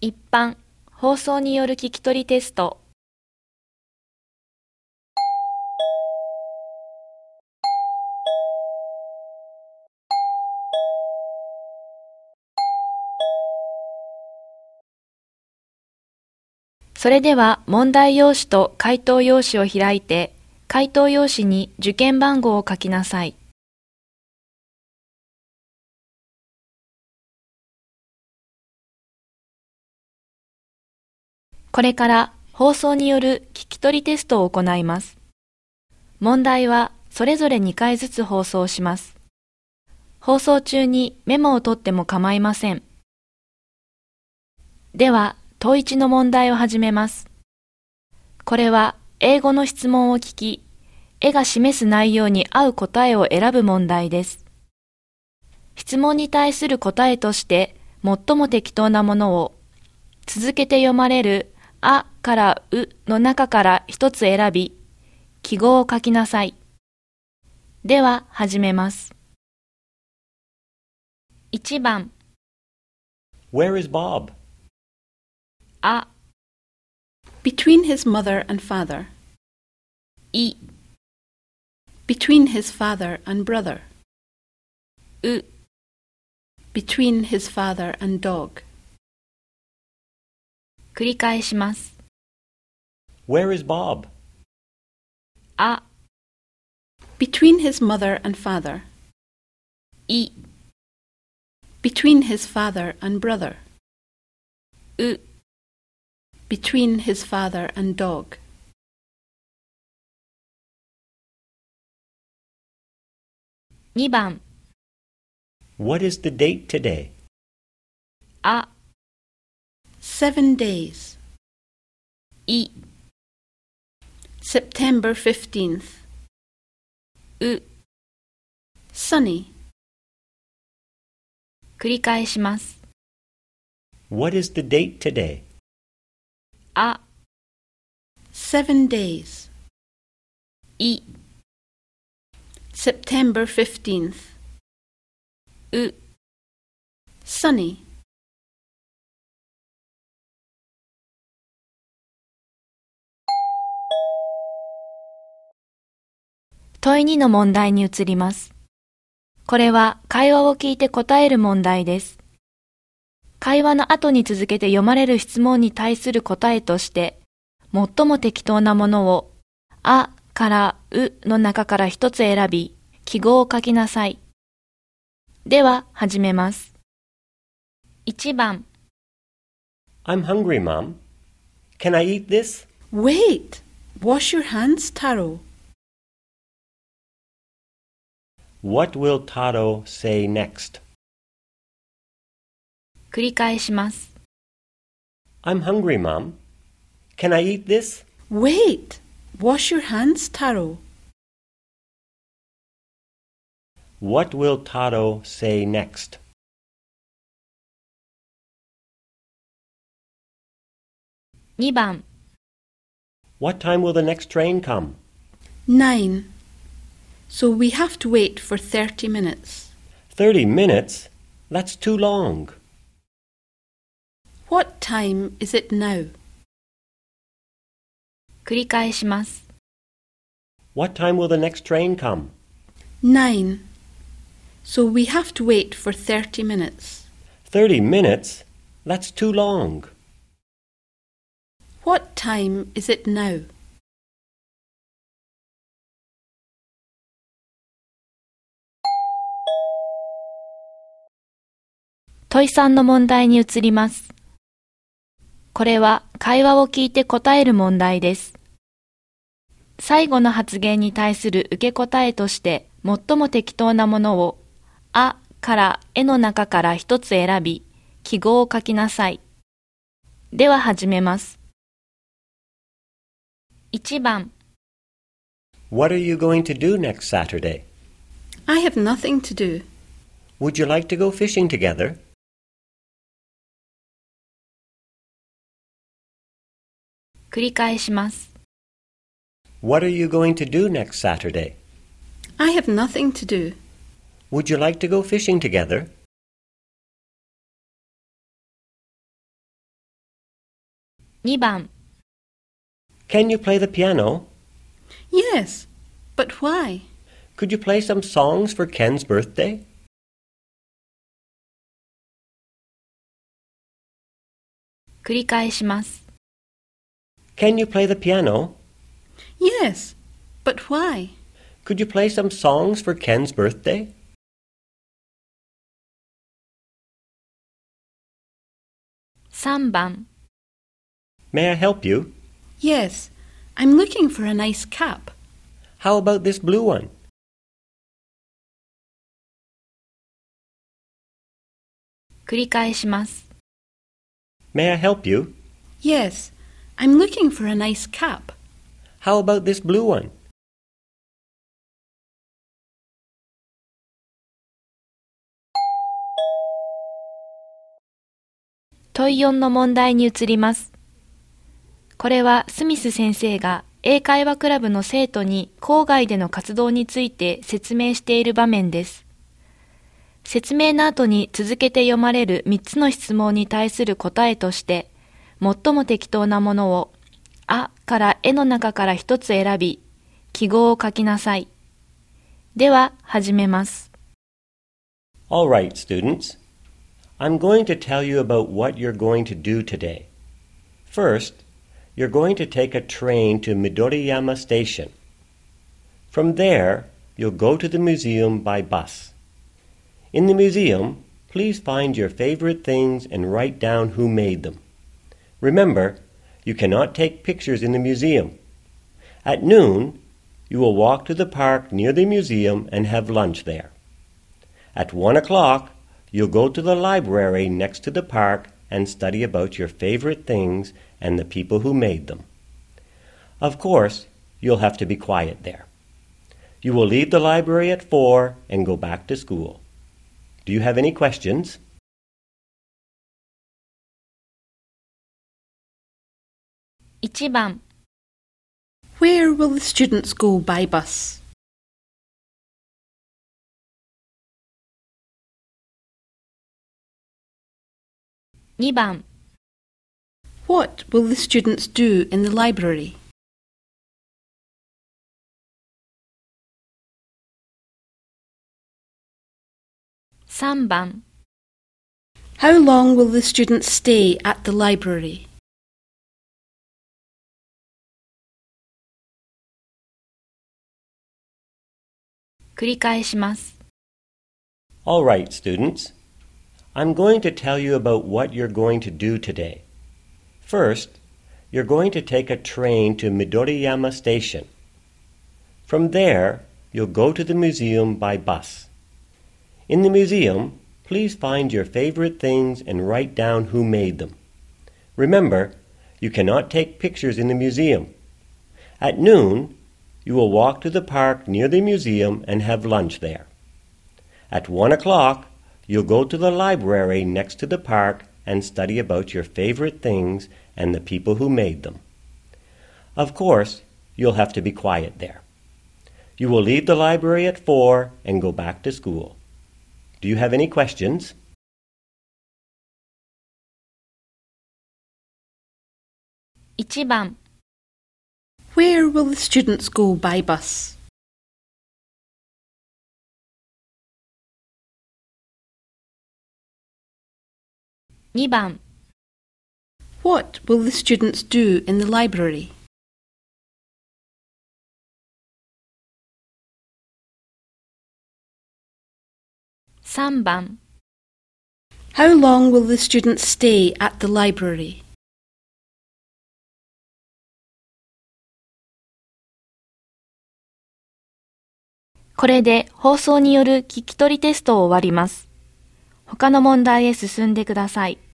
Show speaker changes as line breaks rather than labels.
一般、放送による聞き取りテスト。それでは問題用紙と回答用紙を開いて、回答用紙に受験番号を書きなさい。これから放送による聞き取りテストを行います。問題はそれぞれ2回ずつ放送します。放送中にメモを取っても構いません。では、問1の問題を始めます。これは英語の質問を聞き、絵が示す内容に合う答えを選ぶ問題です。質問に対する答えとして最も適当なものを、続けて読まれるあからうの中から一つ選び、記号を書きなさい。では始めます。1番
Where is Bob?
あ、
Between his mother and father.
い、
Between his father and brother.
う、
Between his father and dog.
繰り返します。
Where is Bob?
あ、
Between his mother and father.
い、
Between his father and brother.
う、
Between his father and dog.
2番
What is the date today?
あ、
7 days.
い、
September 15th.
う、
Sunny.
繰り返します。
What is the date today?
あ、
7 days.
い、
September 15th.
う、
Sunny.
問2の問題に移ります。これは会話を聞いて答える問題です。会話の後に続けて読まれる質問に対する答えとして、最も適当なものを、あからうの中から一つ選び、記号を書きなさい。では始めます。1番
I'm hungry, Mom. Can I eat this?
Wait! Wash your hands, Taro.
What will Tado say next?
繰り返します。
I'm hungry, Mom. Can I eat this?
Wait! Wash your hands, Taro.
What will Tado say next?
2番
What time will the next train come?
9. So we have to wait for 30 minutes.
30 minutes? That's too long.
What time is it now?
繰り返します。
What time will the next train come?
9. So we have to wait for 30 minutes.
30 minutes? That's too long.
What time is it now?
問3の問題に移ります。これは会話を聞いて答える問題です。最後の発言に対する受け答えとして最も適当なものをあからえの中から一つ選び、記号を書きなさい。では始めます。1番
What are you going to do next Saturday?
I have nothing to do.
Would you like to go fishing together?
繰り返します。
What are you going to do next Saturday?
I have nothing to do.
Would you like to go fishing together?
2番
Can you play the piano?
Yes, but why?
Could you play some songs for Ken's birthday?
繰り返します。
Can you play the piano?
Yes, but why?
Could you play some songs for Ken's birthday?
3番
May I help you?
Yes, I'm looking for a nice cap.
How about this blue one?
繰り返します。
May I help you?
Yes, I'm looking for a nice cap.
How about this blue one?
問4の問題に移ります。これはスミス先生が英会話クラブの生徒に校外での活動について説明している場面です。説明の後に続けて読まれる3つの質問に対する答えとして、最も適当なものをあから絵の中から一つ選び、記号を書きなさい。では始めます。
All right, students. I'm going to tell you about what you're going to do today. First, you're going to take a train to Midoriyama Station. From there, you'll go to the museum by bus. In the museum, please find your favorite things and write down who made them. Remember, you cannot take pictures in the museum. At noon, you will walk to the park near the museum and have lunch there. At 1 o'clock, you'll go to the library next to the park and study about your favorite things and the people who made them. Of course, you'll have to be quiet there. You will leave the library at 4 and go back to school. Do you have any questions?
1番
Where will the students go by bus?
2番
What will the students do in the library?
3番
How long will the students stay at the library?
繰り返します。
All right, students. I'm going to tell you about what you're going to do today. First, you're going to take a train to Midoriyama Station. From there, you'll go to the museum by bus. In the museum, please find your favorite things and write down who made them. Remember, you cannot take pictures in the museum. At noon, you will walk to the park near the museum and have lunch there. At 1 o'clock, you'll go to the library next to the park and study about your favorite things and the people who made them. Of course, you'll have to be quiet there. You will leave the library at 4 and go back to school. Do you have any questions?
1番
Where will the students go by bus?
2番
What will the students do in the library?
3番
How long will the students stay at the library?
これで放送による聞き取りテストを終わります。他の問題へ進んでください。